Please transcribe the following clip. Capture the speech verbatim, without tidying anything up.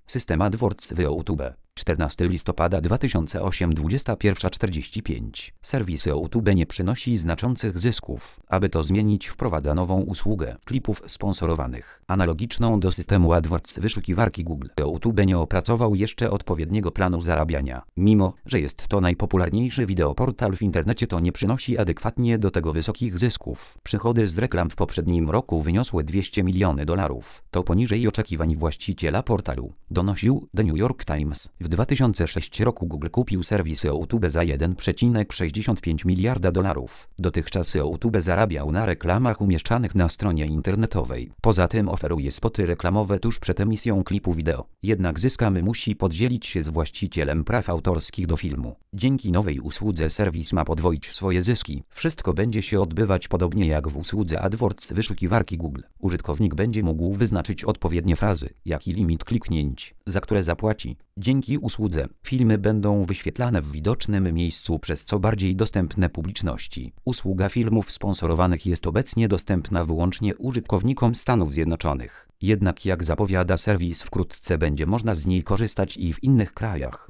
System AdWords w YouTube. czternastego listopada dwa tysiące ósmego, dwudziesta pierwsza czterdzieści pięć. Serwis YouTube nie przynosi znaczących zysków. Aby to zmienić, wprowadza nową usługę klipów sponsorowanych, analogiczną do systemu AdWords wyszukiwarki Google. YouTube nie opracował jeszcze odpowiedniego planu zarabiania. Mimo że jest to najpopularniejszy wideoportal w internecie, to nie przynosi adekwatnie do tego wysokich zysków. Przychody z reklam w poprzednim roku wyniosły dwieście milionów dolarów. To poniżej oczekiwań właściciela portalu, donosił The New York Times. W dwa tysiące szóstym roku Google kupił serwis YouTube za jeden przecinek sześćdziesiąt pięć miliarda dolarów. Dotychczas YouTube zarabiał na reklamach umieszczanych na stronie internetowej. Poza tym oferuje spoty reklamowe tuż przed emisją klipu wideo. Jednak zyskami musi podzielić się z właścicielem praw autorskich do filmu. Dzięki nowej usłudze serwis ma podwoić swoje zyski. Wszystko będzie się odbywać podobnie jak w usłudze AdWords wyszukiwarki Google. Użytkownik będzie mógł wyznaczyć odpowiednie frazy, jak i limit kliknięć, za które zapłaci. Dzięki usłudze filmy będą wyświetlane w widocznym miejscu przez co bardziej dostępne publiczności. Usługa filmów sponsorowanych jest obecnie dostępna wyłącznie użytkownikom Stanów Zjednoczonych. Jednak jak zapowiada serwis, wkrótce będzie można z niej korzystać i w innych krajach.